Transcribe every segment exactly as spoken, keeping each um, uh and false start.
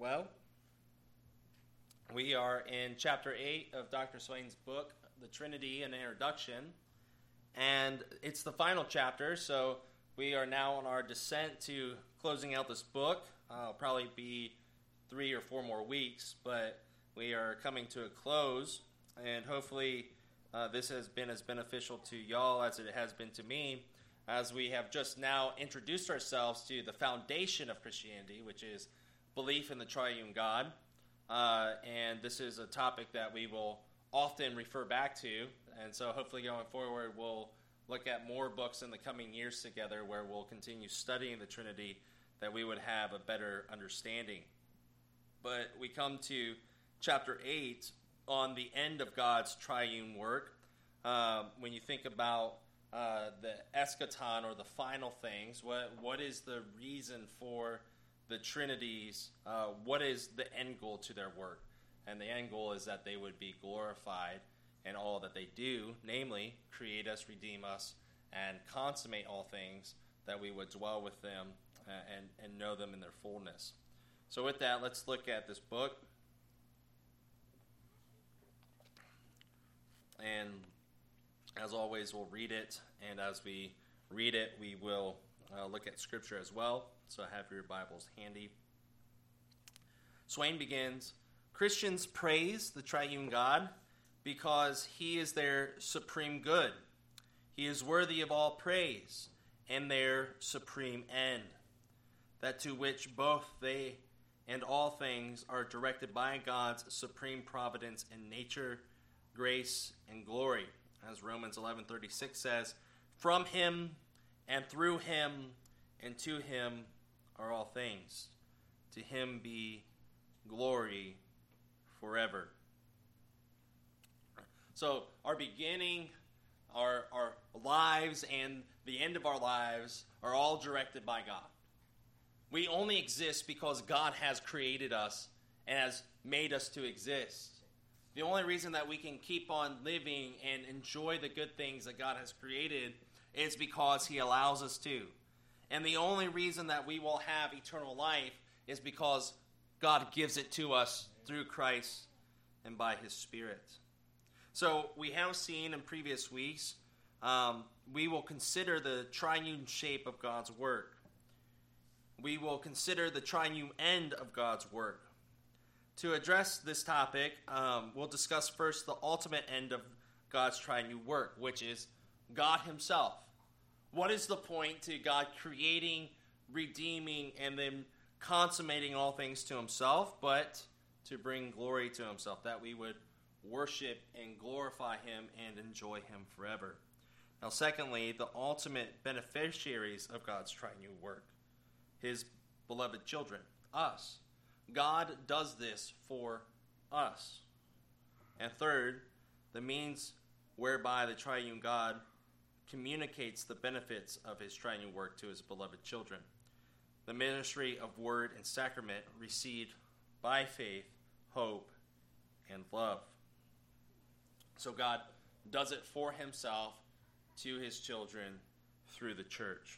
well. We are in chapter eight of Doctor Swain's book, The Trinity, an Introduction. And it's the final chapter, so we are now on our descent to closing out this book. Uh, it'll probably be three or four more weeks, but we are coming to a close. And hopefully uh, this has been as beneficial to y'all as it has been to me, as we have just now introduced ourselves to the foundation of Christianity, which is belief in the triune God. Uh, and this is a topic that we will often refer back to. And so hopefully going forward, we'll look at more books in the coming years together where we'll continue studying the Trinity, that we would have a better understanding. But we come to chapter eight on the end of God's triune work. Um, when you think about uh, the eschaton, or the final things, what what is the reason for the Trinity's, uh, what is the end goal to their work? And the end goal is that they would be glorified in all that they do, namely, create us, redeem us, and consummate all things, that we would dwell with them uh, and, and know them in their fullness. So with that, let's look at this book. And as always, we'll read it, and as we read it, we will uh, look at Scripture as well. So have your Bibles handy. Swain begins, Christians praise the triune God because he is their supreme good. He is worthy of all praise and their supreme end, that to which both they and all things are directed by God's supreme providence in nature, grace, and glory. As Romans eleven thirty-six says, from him and through him and to him are all things. To him be glory forever. So our beginning, our, our lives, and the end of our lives are all directed by God. We only exist because God has created us and has made us to exist. The only reason that we can keep on living and enjoy the good things that God has created is because he allows us to. And the only reason that we will have eternal life is because God gives it to us through Christ and by his Spirit. So we have seen in previous weeks, um, we will consider the triune shape of God's work. We will consider the triune end of God's work. To address this topic, um, we'll discuss first the ultimate end of God's triune work, which is God himself. What is the point to God creating, redeeming, and then consummating all things to himself, but to bring glory to himself, that we would worship and glorify him and enjoy him forever. Now, secondly, the ultimate beneficiaries of God's triune work, his beloved children, us. God does this for us. And third, the means whereby the triune God communicates the benefits of his triune work to his beloved children. The ministry of word and sacrament received by faith, hope, and love. So God does it for himself to his children through the church.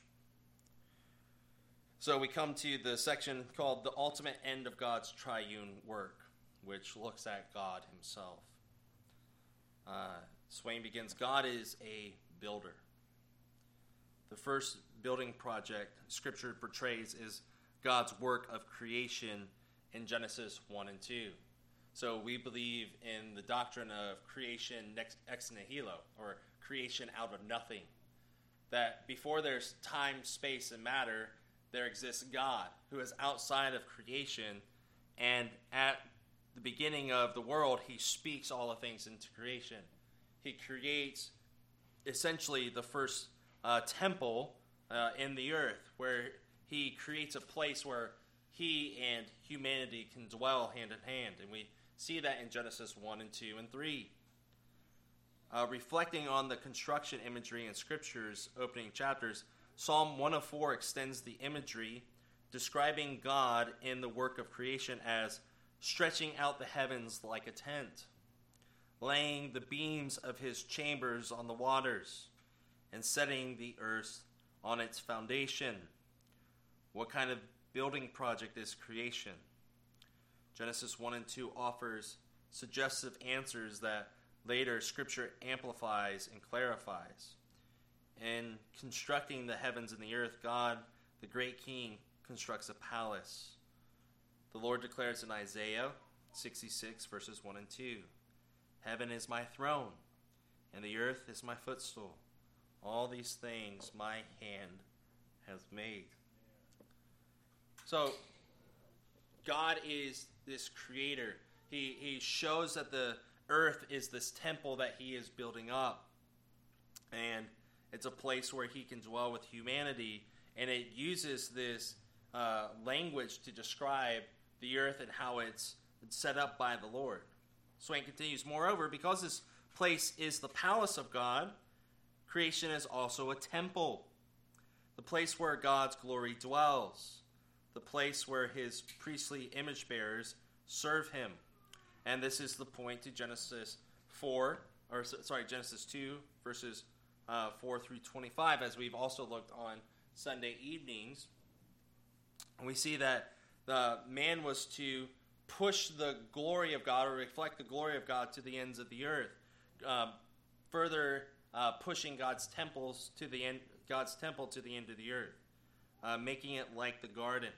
So we come to the section called The Ultimate End of God's Triune Work, which looks at God himself. Uh, Swain begins, God is a builder. The first building project Scripture portrays is God's work of creation in Genesis one and two. So we believe in the doctrine of creation ex nihilo, or creation out of nothing. That before there's time, space, and matter, there exists God, who is outside of creation, and at the beginning of the world, he speaks all the things into creation. He creates essentially the first uh, temple uh, in the earth, where he creates a place where he and humanity can dwell hand in hand. And we see that in Genesis one and two and three. Uh, reflecting on the construction imagery in Scripture's opening chapters, Psalm one oh four extends the imagery, describing God in the work of creation as stretching out the heavens like a tent, laying the beams of his chambers on the waters, and setting the earth on its foundation. What kind of building project is creation? Genesis one and two offers suggestive answers that later Scripture amplifies and clarifies. In constructing the heavens and the earth, God, the great King, constructs a palace. The Lord declares in Isaiah sixty-six, verses one and two, "Heaven is my throne, and the earth is my footstool. All these things my hand has made." So, God is this creator. He, he shows that the earth is this temple that he is building up. And it's a place where he can dwell with humanity. And it uses this uh, language to describe the earth and how it's set up by the Lord. Swain continues, "Moreover, because this place is the palace of God, creation is also a temple, the place where God's glory dwells, the place where his priestly image bearers serve him." And this is the point to Genesis four, or sorry, Genesis two, verses uh, four through twenty-five, as we've also looked on Sunday evenings. And we see that the man was to push the glory of God, or reflect the glory of God, to the ends of the earth, um, further uh, pushing God's temples to the end, God's temple to the end of the earth, uh, making it like the garden.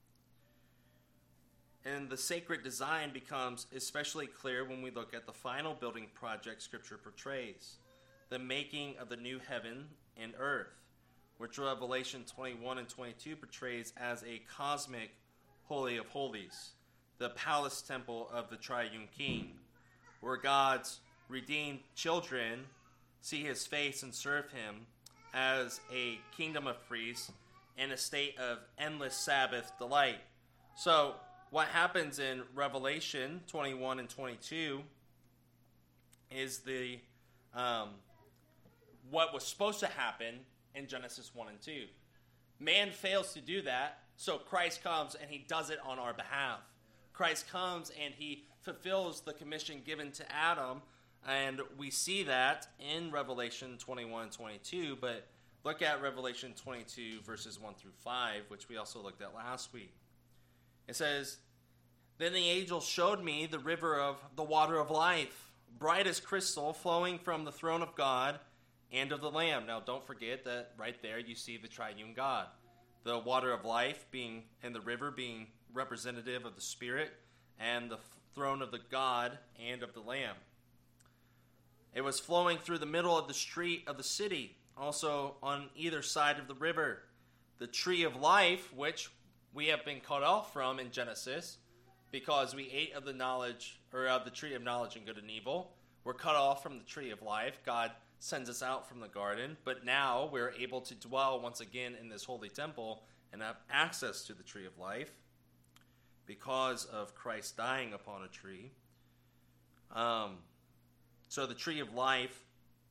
And the sacred design becomes especially clear when we look at the final building project Scripture portrays, the making of the new heaven and earth, which Revelation twenty-one and twenty-two portrays as a cosmic Holy of Holies, the palace temple of the Triune King, where God's redeemed children see his face and serve him as a kingdom of priests in a state of endless Sabbath delight. So, what happens in Revelation twenty-one and twenty-two is the um, what was supposed to happen in Genesis one and two. Man fails to do that, so Christ comes and he does it on our behalf. Christ comes and he fulfills the commission given to Adam, and we see that in Revelation twenty-one and twenty-two, but look at Revelation twenty-two, verses one through five, which we also looked at last week. It says, "Then the angel showed me the river of the water of life, bright as crystal, flowing from the throne of God and of the Lamb." Now, don't forget that right there you see the triune God. The water of life being, and the river being representative of the Spirit, and the throne of the God and of the Lamb. It was flowing through the middle of the street of the city, also on either side of the river. The tree of life, which we have been cut off from in Genesis, because we ate of the knowledge, or of the tree of knowledge and good and evil. We're cut off from the tree of life. God sends us out from the garden, but now we're able to dwell once again in this holy temple and have access to the tree of life because of Christ dying upon a tree. Um, so the tree of life,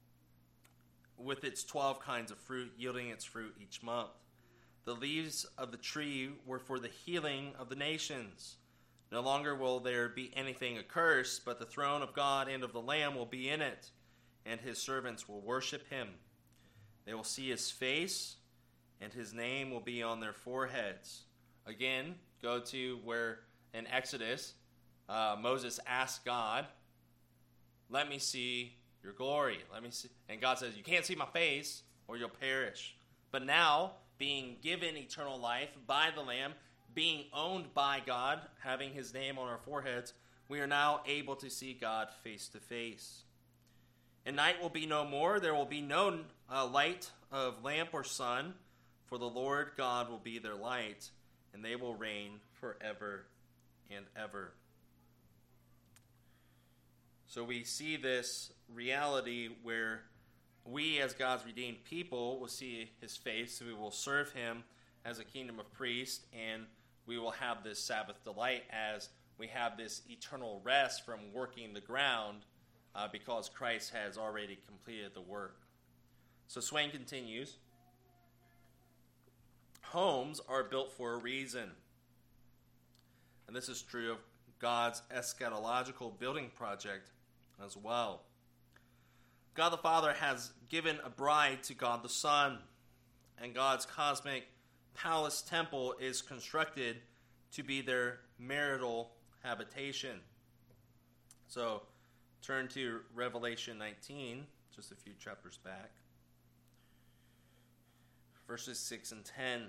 with its twelve kinds of fruit, yielding its fruit each month. The leaves of the tree were for the healing of the nations. No longer will there be anything accursed, but the throne of God and of the Lamb will be in it, and his servants will worship him. They will see his face, and his name will be on their foreheads. Again, go to where in Exodus, uh, Moses asked God, "Let me see your glory." Let me see. And God says, "You can't see my face, or you'll perish." But now, being given eternal life by the Lamb, being owned by God, having his name on our foreheads, we are now able to see God face to face. And night will be no more. There will be no uh, light of lamp or sun, for the Lord God will be their light, and they will reign forever and ever. So we see this reality where we, as God's redeemed people, will see his face. We will serve him as a kingdom of priests, and we will have this Sabbath delight as we have this eternal rest from working the ground uh, because Christ has already completed the work. So Swain continues, "Homes are built for a reason." And this is true of God's eschatological building project as well. God the Father has given a bride to God the Son, and God's cosmic palace temple is constructed to be their marital habitation. So turn to Revelation nineteen, just a few chapters back. Verses six and ten.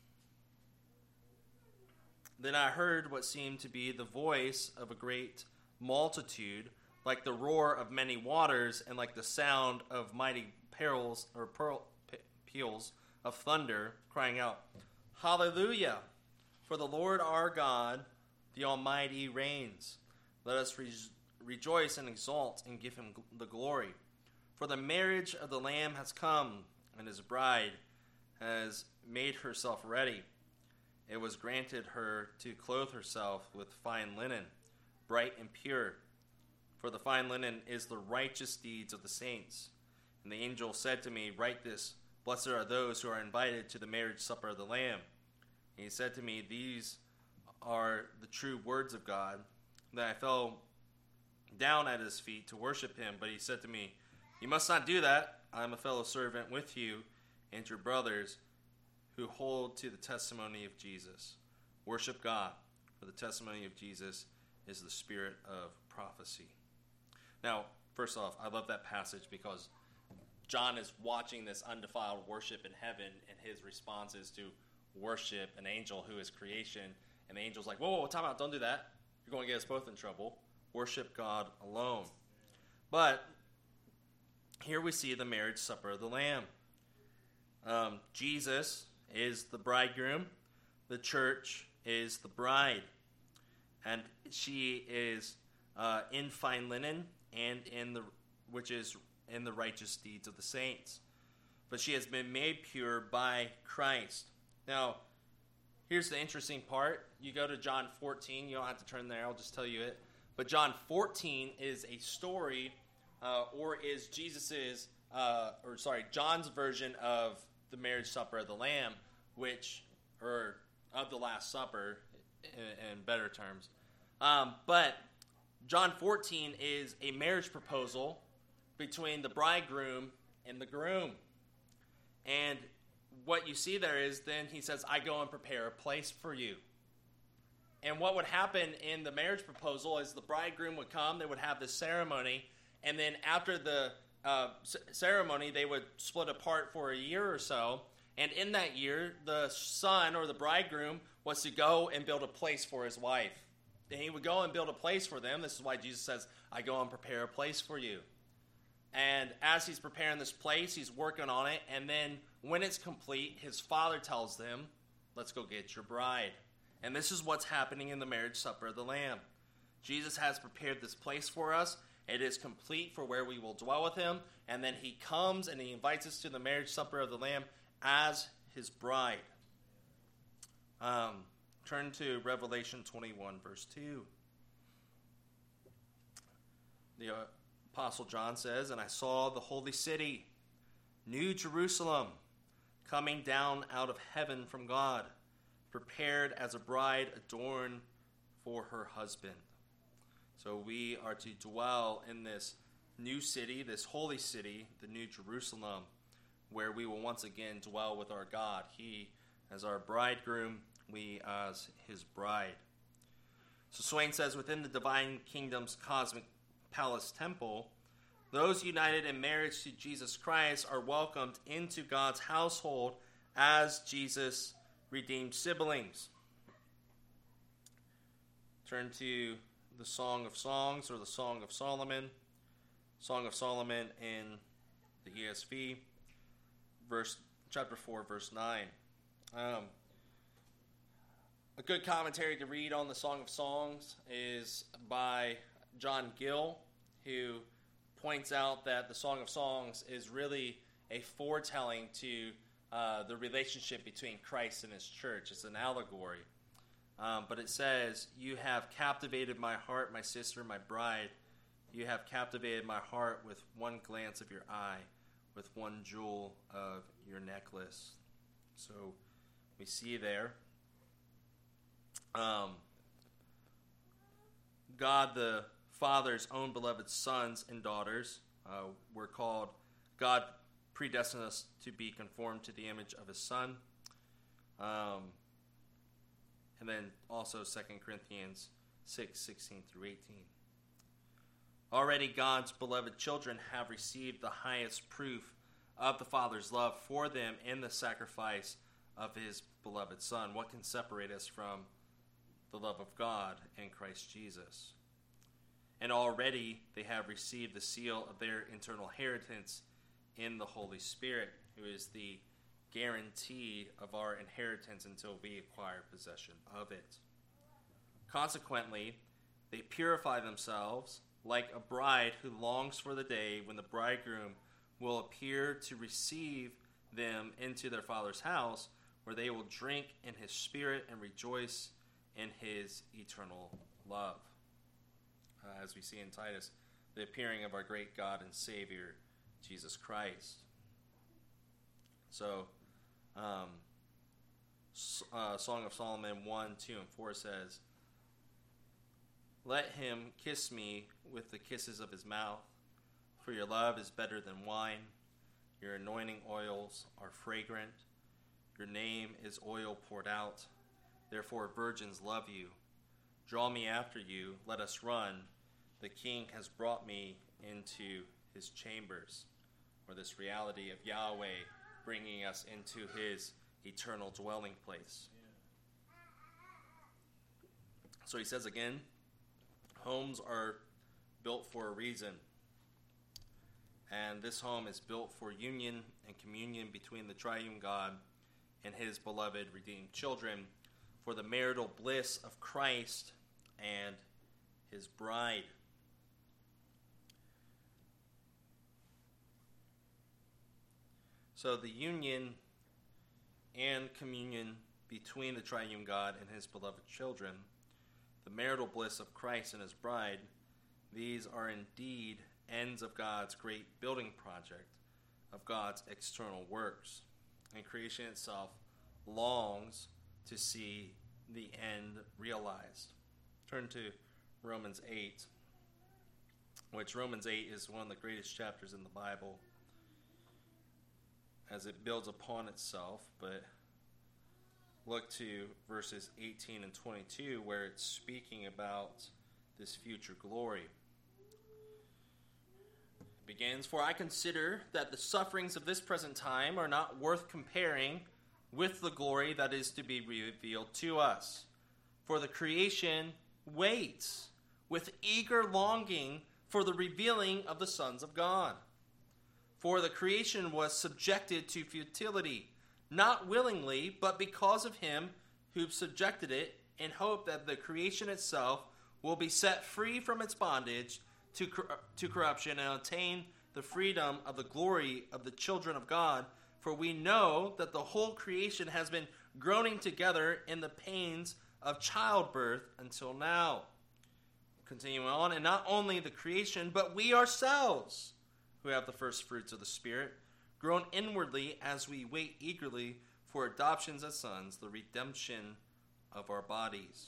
Then I heard what seemed to be the voice of a great multitude, like the roar of many waters, and like the sound of mighty pearls or pearl, peals of thunder, crying out, Hallelujah! For the Lord our God, the Almighty, reigns. Let us re- rejoice and exult and give him the glory. For the marriage of the Lamb has come, and his bride has made herself ready. It was granted her to clothe herself with fine linen, bright and pure. For the fine linen is the righteous deeds of the saints. And the angel said to me, Write this, Blessed are those who are invited to the marriage supper of the Lamb. And he said to me, These are the true words of God. Then I fell down at his feet to worship him. But he said to me, You must not do that. I am a fellow servant with you and your brothers who hold to the testimony of Jesus. Worship God, for the testimony of Jesus is the spirit of prophecy. Now, first off, I love that passage because John is watching this undefiled worship in heaven, and his response is to worship an angel who is creation. And the angel's like, whoa, whoa, time out, don't do that. You're going to get us both in trouble. Worship God alone. But here we see the marriage supper of the Lamb. Um, Jesus is the bridegroom. The church is the bride. And she is uh, in fine linen and in the which is in the righteous deeds of the saints. But she has been made pure by Christ. Now, here's the interesting part. You go to John fourteen. You don't have to turn there. I'll just tell you it. But John fourteen is a story, uh, or is Jesus's, uh, or sorry, John's version of the marriage supper of the Lamb, which, or of the Last Supper, in, in better terms. Um, but John fourteen is a marriage proposal between the bridegroom and the groom. And what you see there is then he says, I go and prepare a place for you. And what would happen in the marriage proposal is the bridegroom would come, they would have this ceremony, and then after the uh, c- ceremony, they would split apart for a year or so. And in that year, the son or the bridegroom was to go and build a place for his wife. And he would go and build a place for them. This is why Jesus says, I go and prepare a place for you. And as he's preparing this place, he's working on it. And then when it's complete, his father tells them, let's go get your bride. And this is what's happening in the marriage supper of the Lamb. Jesus has prepared this place for us. It is complete for where we will dwell with him. And then he comes and he invites us to the marriage supper of the Lamb as his bride. Um, turn to Revelation twenty-one, verse two. The uh, Apostle John says, And I saw the holy city, New Jerusalem, coming down out of heaven from God, prepared as a bride adorned for her husband. So we are to dwell in this new city, this holy city, the New Jerusalem, where we will once again dwell with our God. He as our bridegroom, we as his bride. So Swain says, within the divine kingdom's cosmic palace temple, those united in marriage to Jesus Christ are welcomed into God's household as Jesus' redeemed siblings. Turn to the Song of Songs, or the Song of Solomon. Song of Solomon in the E S V, verse chapter four, verse nine. Um, a good commentary to read on the Song of Songs is by John Gill, who points out that the Song of Songs is really a foretelling to uh, the relationship between Christ and his church. It's an allegory. Um, but it says, you have captivated my heart, my sister, my bride. You have captivated my heart with one glance of your eye, with one jewel of your necklace. So we see there, um, God the Father's own beloved sons and daughters uh, were called, God predestined us to be conformed to the image of his Son. Um, and then also Second Corinthians six, sixteen through eighteen. Already God's beloved children have received the highest proof of the Father's love for them in the sacrifice of his beloved Son. What can separate us from the love of God in Christ Jesus? And already they have received the seal of their eternal inheritance in the Holy Spirit, who is the guarantee of our inheritance until we acquire possession of it. Consequently, they purify themselves like a bride who longs for the day when the bridegroom will appear to receive them into their Father's house, where they will drink in his Spirit and rejoice in his eternal love. Uh, as we see in Titus, the appearing of our great God and Savior, Jesus Christ. So, um, uh, Song of Solomon one, two, and four says, "Let him kiss me with the kisses of his mouth, for your love is better than wine. Your anointing oils are fragrant. Your name is oil poured out. Therefore virgins love you. Draw me after you. Let us run. The king has brought me into his chambers." Or this reality of Yahweh bringing us into his eternal dwelling place. Yeah. So he says again, homes are built for a reason. And this home is built for union and communion between the triune God and his beloved redeemed children, for the marital bliss of Christ and his bride. So the union and communion between the triune God and his beloved children, the marital bliss of Christ and his bride, these are indeed ends of God's great building project, of God's external works. And creation itself longs to see the end realized. Turn to Romans eight, which Romans eight is one of the greatest chapters in the Bible, as it builds upon itself. But look to verses eighteen and twenty-two, where it's speaking about this future glory. It begins, "For I consider that the sufferings of this present time are not worth comparing with the glory that is to be revealed to us. For the creation waits with eager longing for the revealing of the sons of God. For the creation was subjected to futility, not willingly, but because of him who subjected it, in hope that the creation itself will be set free from its bondage to, cor- to corruption and attain the freedom of the glory of the children of God. For we know that the whole creation has been groaning together in the pains of childbirth until now." Continuing on, "And not only the creation, but we ourselves, who have the first fruits of the Spirit, groan inwardly as we wait eagerly for adoptions as sons, the redemption of our bodies."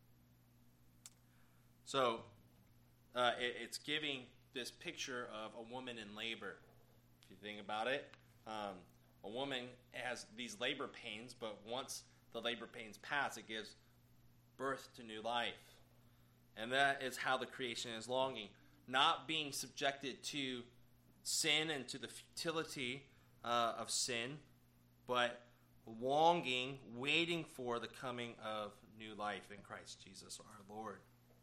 So, uh, it, it's giving this picture of a woman in labor. If you think about it, um, a woman has these labor pains, but once the labor pains pass, it gives birth to new life. And that is how the creation is longing. Not being subjected to sin and to the futility uh, of sin, but longing, waiting for the coming of new life in Christ Jesus our Lord.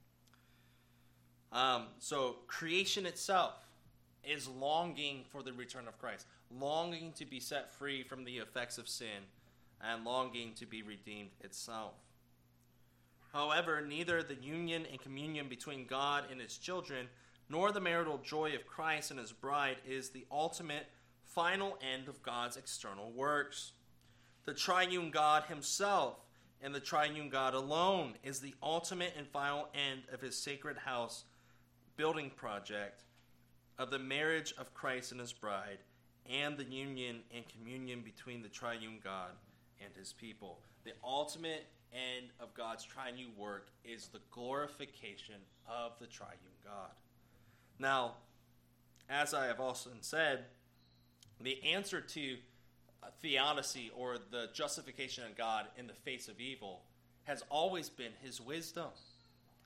Um, so creation itself is longing for the return of Christ, longing to be set free from the effects of sin, and longing to be redeemed itself. However, neither the union and communion between God and his children, nor the marital joy of Christ and his bride is the ultimate, final end of God's external works. The triune God himself and the triune God alone is the ultimate and final end of his sacred house building project, of the marriage of Christ and his bride, and the union and communion between the triune God and his people. The ultimate end of God's triune work is the glorification of the triune God. Now, as I have also said, the answer to theodicy, or the justification of God in the face of evil, has always been his wisdom.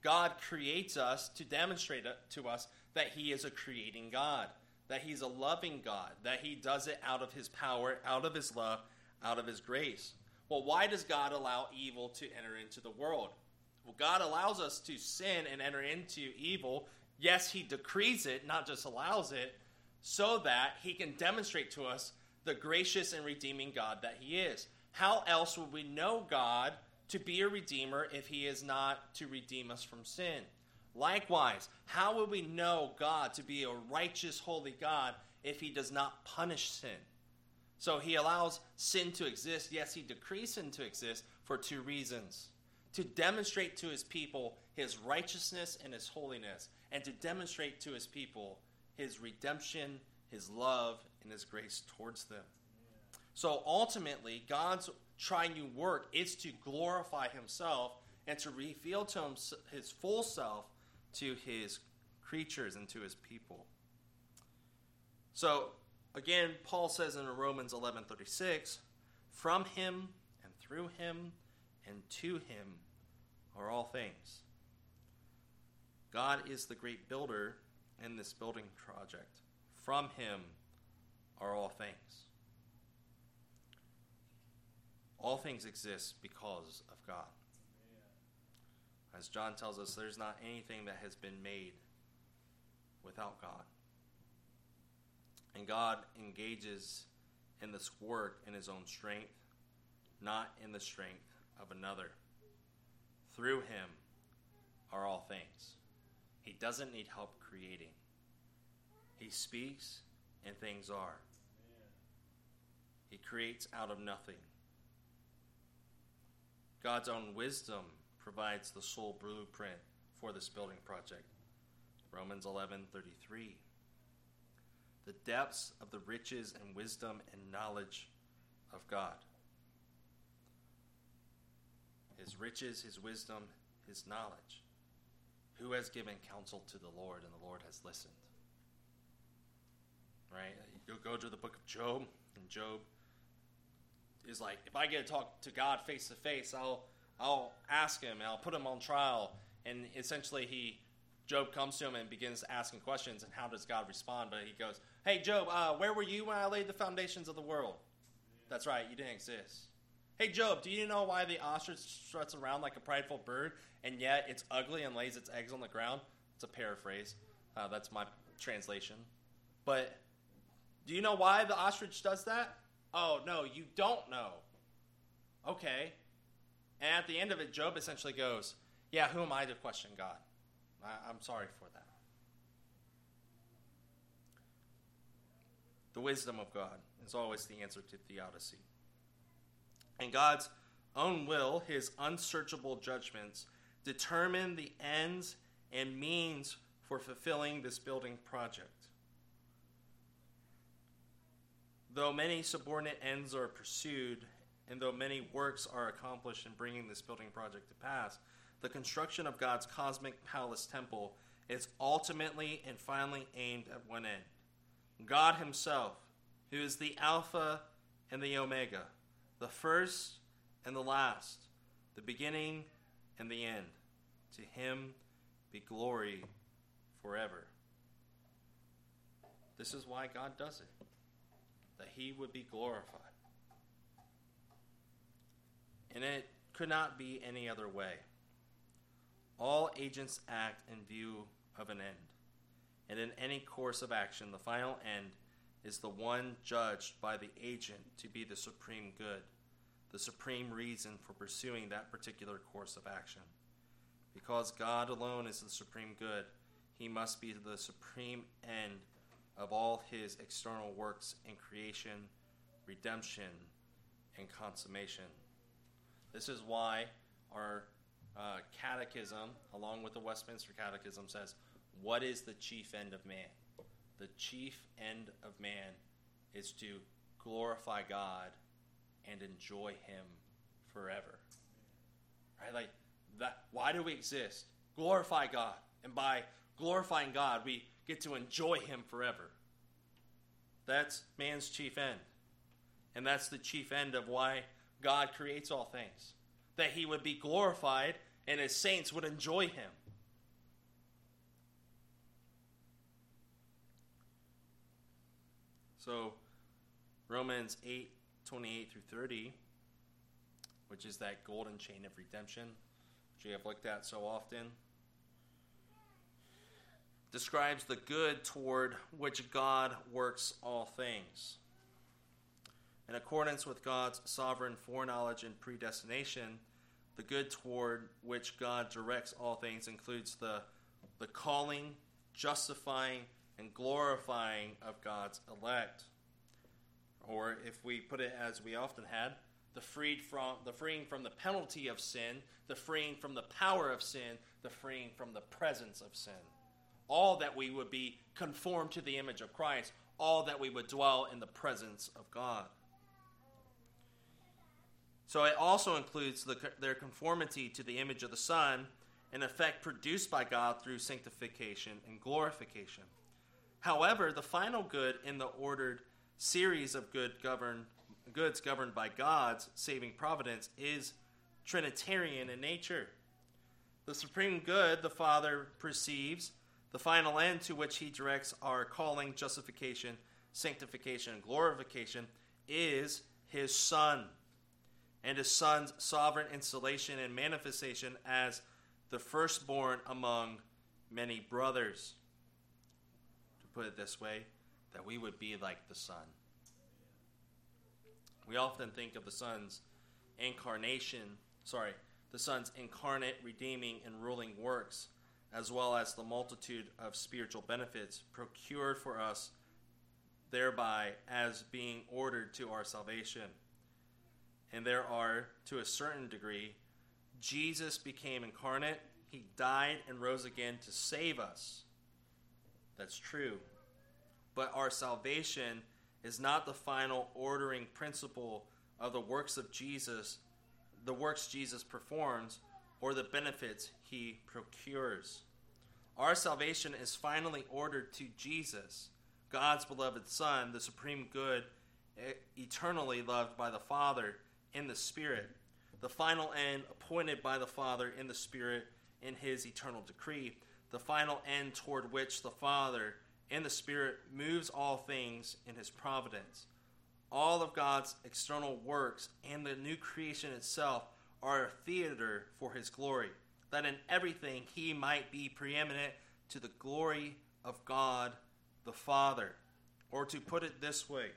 God creates us to demonstrate to us that he is a creating God, that he's a loving God, that he does it out of his power, out of his love, out of his grace. Well, why does God allow evil to enter into the world? Well, God allows us to sin and enter into evil. Yes, he decrees it, not just allows it, so that he can demonstrate to us the gracious and redeeming God that he is. How else would we know God to be a redeemer if he is not to redeem us from sin? Likewise, how would we know God to be a righteous, holy God if he does not punish sin? So he allows sin to exist. Yes, he decrees sin to exist for two reasons. To demonstrate to his people his righteousness and his holiness, and to demonstrate to his people his redemption, his love, and his grace towards them. So ultimately, God's triune work is to glorify himself and to reveal to him his full self to his creatures and to his people. So, again, Paul says in Romans eleven thirty-six, from him and through him and to him are all things. God is the great builder in this building project. From him are all things. All things exist because of God. As John tells us, there's not anything that has been made without God. And God engages in this work in his own strength, not in the strength of another. Through him are all things. He doesn't need help creating. He speaks and things are. He creates out of nothing. God's own wisdom provides the sole blueprint for this building project. Romans eleven thirty-three. The depths of the riches and wisdom and knowledge of God. His riches, his wisdom, his knowledge. Who has given counsel to the Lord, and the Lord has listened? Right? You'll go to the book of Job, and Job is like, if I get to talk to God face to face, I'll I'll ask him, and I'll put him on trial. And essentially, he Job comes to him and begins asking questions, and how does God respond? But he goes, hey, Job, uh, where were you when I laid the foundations of the world? That's right, you didn't exist. Hey, Job, do you know why the ostrich struts around like a prideful bird, and yet it's ugly and lays its eggs on the ground? It's a paraphrase. Uh, that's my translation. But do you know why the ostrich does that? Oh, no, you don't know. Okay. And at the end of it, Job essentially goes, yeah, who am I to question God? I, I'm sorry for that. The wisdom of God is always the answer to theodicy. And God's own will, his unsearchable judgments, determine the ends and means for fulfilling this building project. Though many subordinate ends are pursued, and though many works are accomplished in bringing this building project to pass, the construction of God's cosmic palace temple is ultimately and finally aimed at one end. God himself, who is the Alpha and the Omega, the first and the last, the beginning and the end. To him be glory forever. This is why God does it, that he would be glorified. And it could not be any other way. All agents act in view of an end. And in any course of action, the final end is the one judged by the agent to be the supreme good, the supreme reason for pursuing that particular course of action. Because God alone is the supreme good, he must be the supreme end of all his external works in creation, redemption, and consummation. This is why our uh, catechism, along with the Westminster Catechism, says, what is the chief end of man? The chief end of man is to glorify God and enjoy him forever. Right? Like that. Why do we exist? Glorify God. And by glorifying God, we get to enjoy him forever. That's man's chief end. And that's the chief end of why God creates all things. That he would be glorified and his saints would enjoy him. So Romans eight, twenty-eight through thirty, which is that golden chain of redemption, which we have looked at so often, describes the good toward which God works all things. In accordance with God's sovereign foreknowledge and predestination, the good toward which God directs all things includes the, the calling, justifying, and glorifying of God's elect. Or if we put it as we often had, the freed from the freeing from the penalty of sin, the freeing from the power of sin, the freeing from the presence of sin. All that we would be conformed to the image of Christ, all that we would dwell in the presence of God. So it also includes the, their conformity to the image of the Son, an effect produced by God through sanctification and glorification. However, the final good in the ordered series of good governed, goods governed by God's saving providence is Trinitarian in nature. The supreme good the Father perceives, the final end to which he directs our calling, justification, sanctification, and glorification, is his Son, and his Son's sovereign installation and manifestation as the firstborn among many brothers. To put it this way, that we would be like the Son. We often think of the Son's incarnation, sorry, the Son's incarnate, redeeming, and ruling works, as well as the multitude of spiritual benefits procured for us thereby as being ordered to our salvation. And there are, to a certain degree, Jesus became incarnate. He died and rose again to save us. That's true. But our salvation is not the final ordering principle of the works of Jesus, the works Jesus performs, or the benefits he procures. Our salvation is finally ordered to Jesus, God's beloved Son, the supreme good, eternally loved by the Father in the Spirit, the final end appointed by the Father in the Spirit in his eternal decree, the final end toward which the Father in the Spirit moves all things in his providence. All of God's external works and the new creation itself are a theater for his glory, that in everything he might be preeminent to the glory of God the Father. Or to put it this way,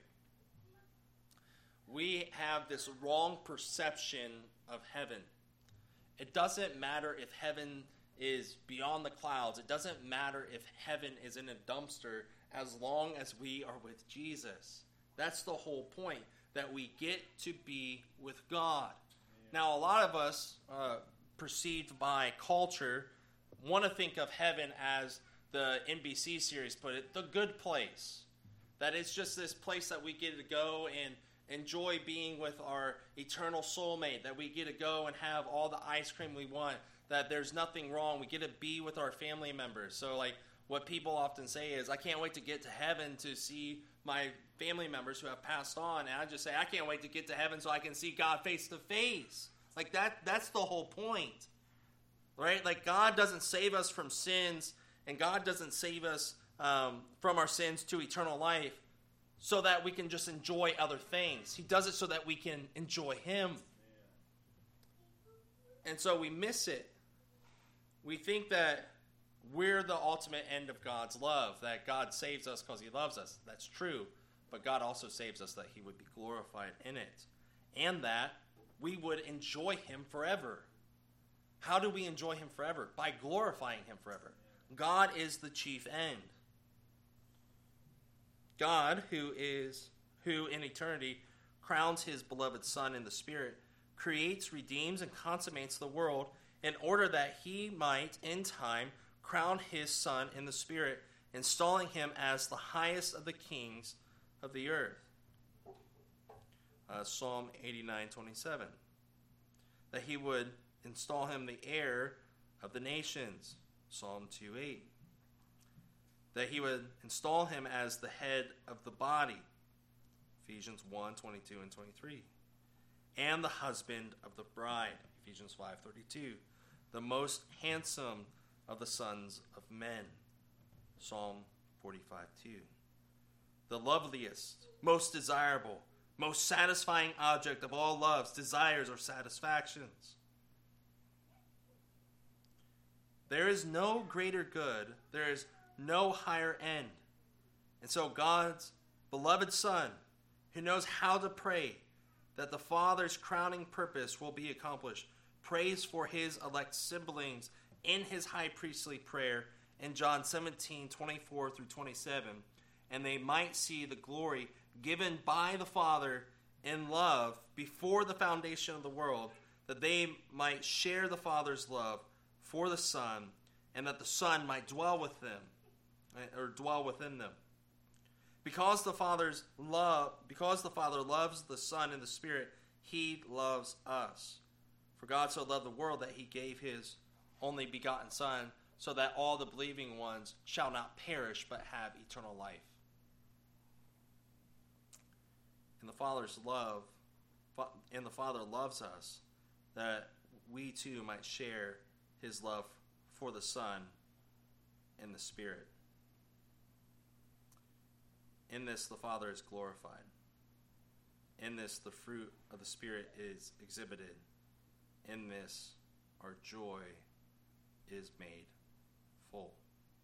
we have this wrong perception of heaven. It doesn't matter if heaven is beyond the clouds. It doesn't matter if heaven is in a dumpster as long as we are with Jesus. That's the whole point, that we get to be with God. Now, a lot of us, uh, perceived by culture, want to think of heaven as the N B C series put it, the good place. That it's just this place that we get to go and enjoy being with our eternal soulmate, that we get to go and have all the ice cream we want, that there's nothing wrong. We get to be with our family members. So, like, what people often say is, I can't wait to get to heaven to see my family members who have passed on. And I just say, I can't wait to get to heaven so I can see God face to face. Like, that, that's the whole point, right? Like, God doesn't save us from sins, and God doesn't save us um, from our sins to eternal life so that we can just enjoy other things. He does it so that we can enjoy him. And so we miss it. We think that we're the ultimate end of God's love, that God saves us because he loves us. That's true, but God also saves us that he would be glorified in it, and that we would enjoy him forever. How do we enjoy him forever? By glorifying him forever. God is the chief end. God, who is who in eternity crowns his beloved Son in the Spirit, creates, redeems, and consummates the world in order that he might, in time, crown his Son in the Spirit, installing him as the highest of the kings of the earth. Uh, Psalm eighty-nine twenty-seven. That he would install him the heir of the nations. Psalm two eight. That he would install him as the head of the body. Ephesians one twenty-two and twenty-three. And the husband of the bride. Ephesians five thirty-two. The most handsome of the sons of men. Psalm forty-five two. the loveliest, most desirable, most satisfying object of all loves, desires, or satisfactions. There is no greater good. There is no higher end. And so God's beloved Son, who knows how to pray that the Father's crowning purpose will be accomplished, prays for his elect siblings in his high priestly prayer in John seventeen, twenty-four through twenty-seven, and they might see the glory given by the Father in love before the foundation of the world, that they might share the Father's love for the Son, and that the Son might dwell with them, or dwell within them. Because the Father's love, because the Father loves the Son and the Spirit, he loves us. For God so loved the world that he gave his only begotten Son, so that all the believing ones shall not perish but have eternal life. And the Father's love, and the Father loves us, that we too might share his love for the Son and the Spirit. In this, the Father is glorified. In this, the fruit of the Spirit is exhibited. In this, our joy is made full.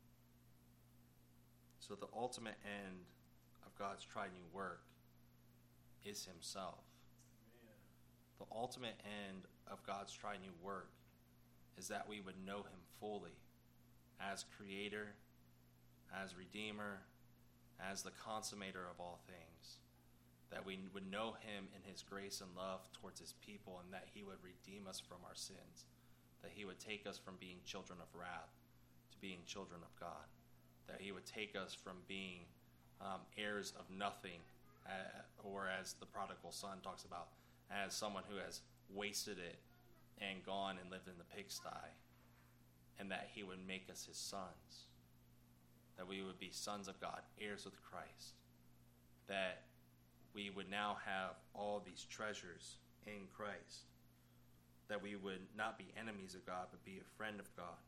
So the ultimate end of God's triune work is himself. The ultimate end of God's triune work is that we would know him fully as creator, as redeemer, as the consummator of all things, that we would know him in his grace and love towards his people, and that he would redeem us from our sins, that he would take us from being children of wrath to being children of God, that he would take us from being um, heirs of nothing, uh, or as the prodigal son talks about, as someone who has wasted it and gone and lived in the pigsty, and that he would make us his sons, that we would be sons of God, heirs with Christ, that we would now have all these treasures in Christ, that we would not be enemies of God, but be a friend of God.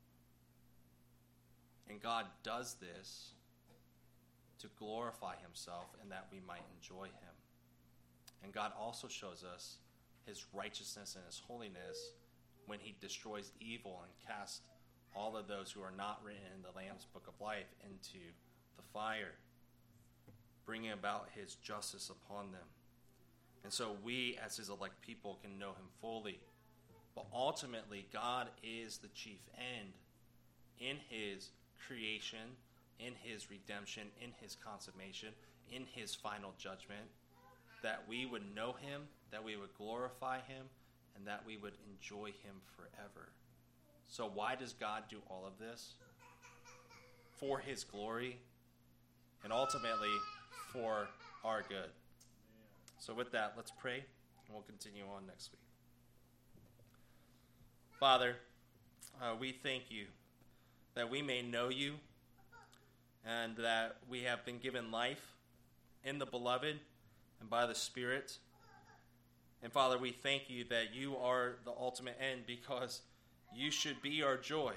And God does this to glorify himself and that we might enjoy him. And God also shows us his righteousness and his holiness when he destroys evil and casts all of those who are not written in the Lamb's book of life into the fire, bringing about his justice upon them. And so we, as his elect people, can know him fully. But ultimately, God is the chief end in his creation, in his redemption, in his consummation, in his final judgment, that we would know him, that we would glorify him, and that we would enjoy him forever. So why does God do all of this? For his glory, and ultimately for our good. So with that, let's pray, and we'll continue on next week. Father, uh, we thank you that we may know you, and that we have been given life in the beloved and by the Spirit. And Father, we thank you that you are the ultimate end, because you should be our joy.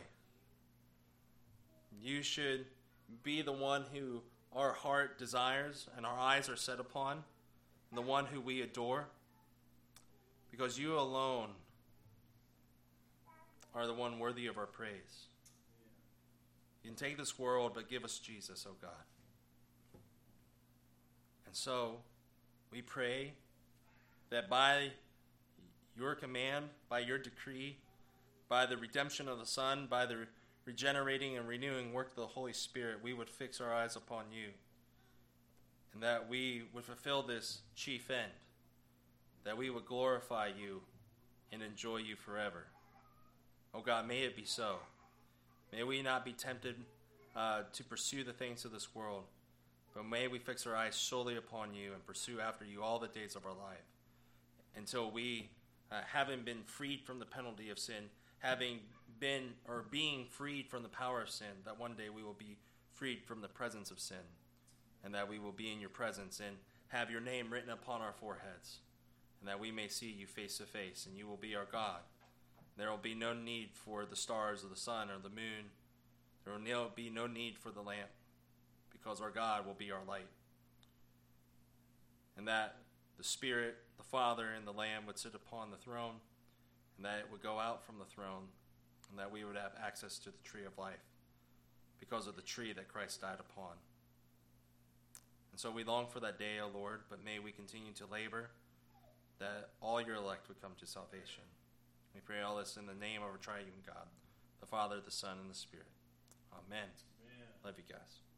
You should be the one who our heart desires and our eyes are set upon, and the one who we adore, because you alone are the one worthy of our praise. You can take this world, but give us Jesus, oh God. And so we pray that by your command, by your decree, by the redemption of the Son, by the regenerating and renewing work of the Holy Spirit, we would fix our eyes upon you, and that we would fulfill this chief end, that we would glorify you and enjoy you forever. Oh God, may it be so. May we not be tempted uh, to pursue the things of this world, but may we fix our eyes solely upon you and pursue after you all the days of our life, until we, uh, having been freed from the penalty of sin, having been or being freed from the power of sin, that one day we will be freed from the presence of sin, and that we will be in your presence and have your name written upon our foreheads, and that we may see you face to face, and you will be our God. There will be no need for the stars or the sun or the moon. There will be no need for the lamp, because our God will be our light. and that the Spirit, the Father, and the Lamb would sit upon the throne, and that it would go out from the throne, and that we would have access to the tree of life because of the tree that Christ died upon. And so we long for that day, O Lord, but may we continue to labor that all your elect would come to salvation. We pray all this in the name of our triune God, the Father, the Son, and the Spirit. Amen. Amen. Love you guys.